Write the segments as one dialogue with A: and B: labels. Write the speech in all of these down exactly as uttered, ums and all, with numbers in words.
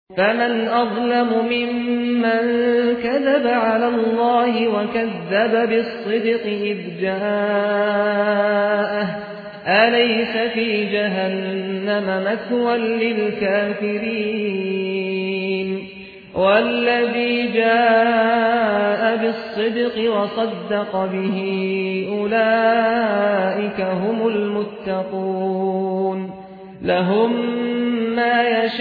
A: فمن أظلم ممن كذب على الله وكذب بالصدق إذ جاءه أليس في جهنم مثوى للكافرين والذي جاء بالصدق وصدق به أولئك هم المتقون لهم ما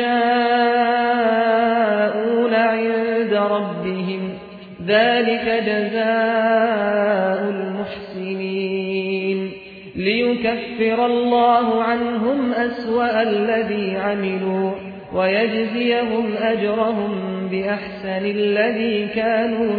A: يشاءون عند ربهم ذلك جزاء المحسنين ليكفر الله عنهم أسوأ الذي عملوا ويجزيهم أجرهم بأحسن الذي كانوا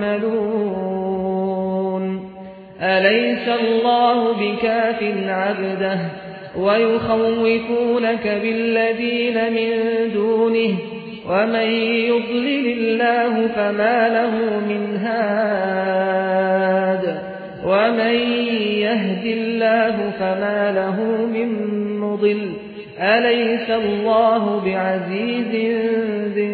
A: يعملون أليس الله بكاف عبده ويخوفونك بالذين من دونه ومن يضلل الله فما له من هاد ومن يهد الله فما له من مضل أليس الله بعزيز ذي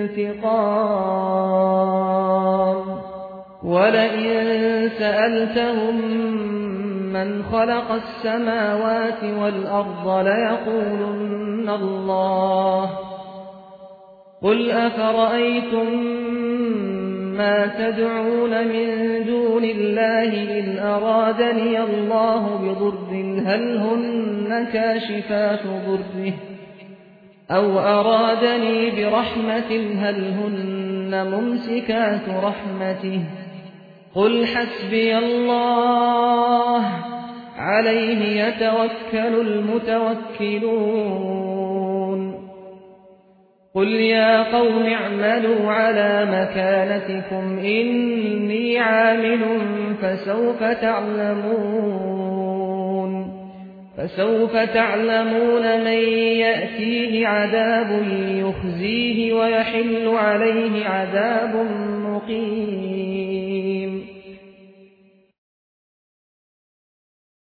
A: انتقام ولئن سألتهم من خلق السماوات والأرض ليقولن الله قل أفرأيتم ما تدعون من دون الله إن أرادني الله بضر هل هن كاشفات ضره أو أرادني برحمة هل هن ممسكات رحمته قل حسبي الله عليه يتوكل المتوكلون قل يا قوم اعملوا على مكانتكم إني عامل فسوف تعلمون فسوف تعلمون من يأتيه عذاب يخزيه ويحل عليه عذاب مقيم